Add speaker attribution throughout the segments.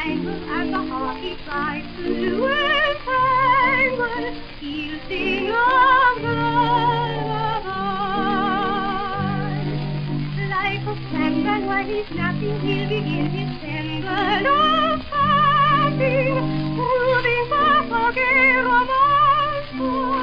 Speaker 1: spangled and the heart he tries to entangle, he'll sing a lullaby. Like a sandman while he's napping, he'll begin his tangle of tapping, proving for gay romance.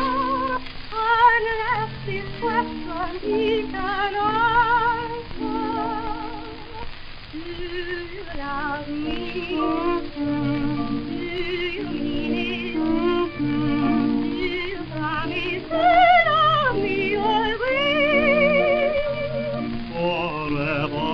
Speaker 1: Unless this question he can answer. Do you love me? Do you mean it? Do you promise to love me always?
Speaker 2: Forever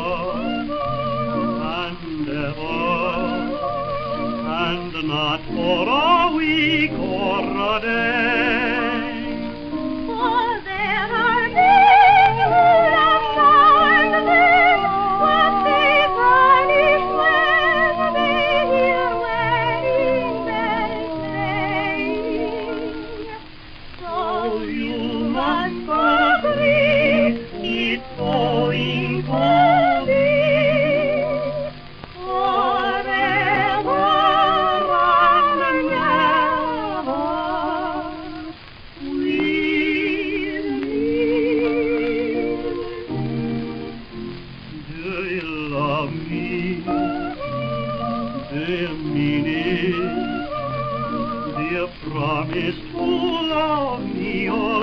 Speaker 2: and ever, and not for a week or a day.
Speaker 1: For there are many who love now and then, but they vanish when they hear wedding bells ring. So you must agree it's going to be forever and ever with me.
Speaker 2: Do you love me? Do you mean it? Do you promise to love me